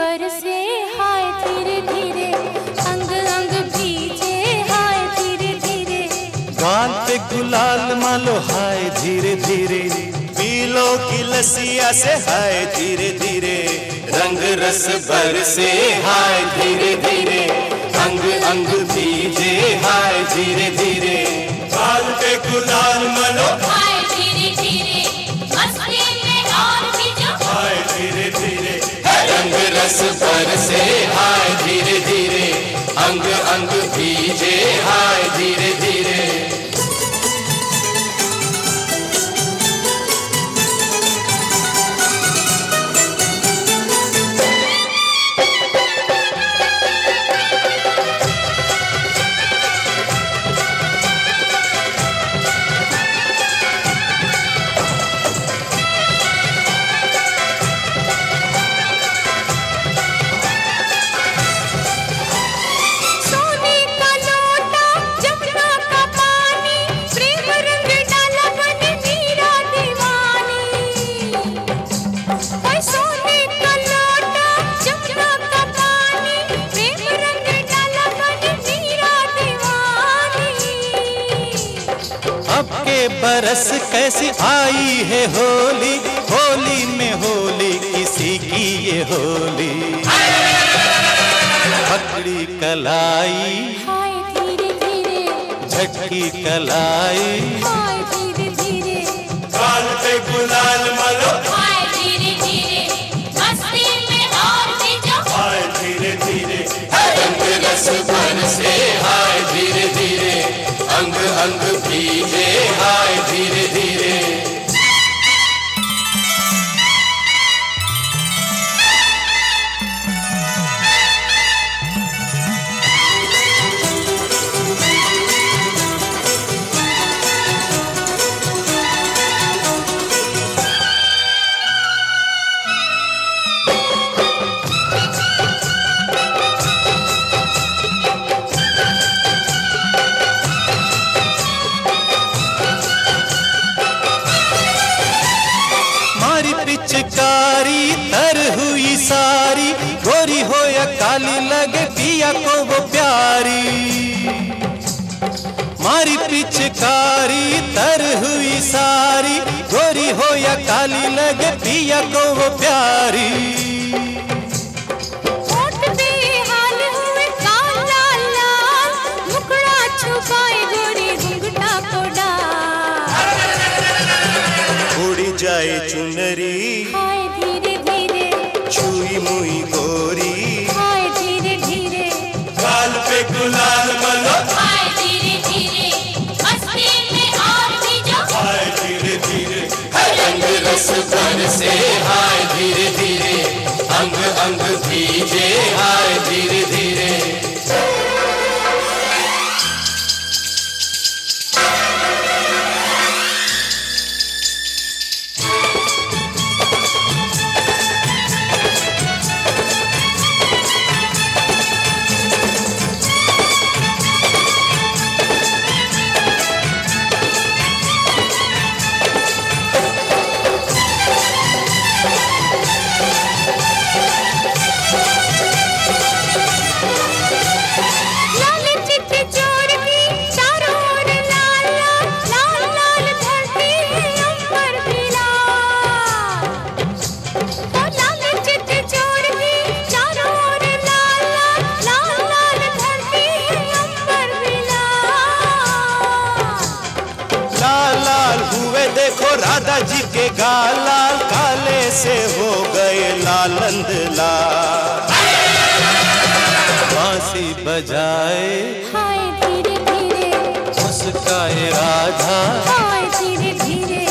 बरसे हाय धीरे धीरे, अंग अंग भीजे हाय धीरे धीरे। गाल पे गुलाल मालो हाय धीरे धीरे, पीलो की लसिया से हाय धीरे धीरे। रंग रस बरसे हाय धीरे धीरे, अंग अंग भीजे हाय धीरे धीरे। गाल पे गुलाल मालो हाय धीरे धीरे, मस्ती में और भीजो हाय धीरे धीरे। रंग रस बरसे हाय धीरे धीरे, अंग अंग भीजे हाय धीरे धीरे। अब के बरस कैसी आई है होली, होली में होली किसी की ये होली। पकड़ी कलाई हाय धीरे धीरे, झटकी कलाई हाय धीरे धीरे। गाल पे गुलाल मलो हाय धीरे धीरे, मस्ती में और भीजो हाय धीरे धीरे। रंग रस बरसे हाय धीरे धीरे, अंग अंग भीगे हाय धीरे धीरे। पिचकारी तर हुई सारी, गोरी हो या काली लगे पिया को वो प्यारी। मारी पिचकारी तर हुई सारी, गोरी हो या काली लगे पिया को वो प्यारी। होठ पे हाल हुए काला लाल, मुखड़ा छुपाए गोरी घुंघटा को डाल। उड़ी जाए चुनरी हाय धीरे धीरे, छुई मुई गोरी हाय धीरे धीरे। गाल पे गुलाल मलो हाय धीरे धीरे, मस्ती में और भीजो हाय धीरे धीरे। रंग रस बरसे हाय धीरे धीरे, अंग अंग भीजे हाय धीरे धीरे। देखो राधा जी के गाल लाल, काले से हो गए लालंद लाल। बांसी बजाए हाय धीरे धीरे, मुस्काए राधा हाय धीरे धीरे।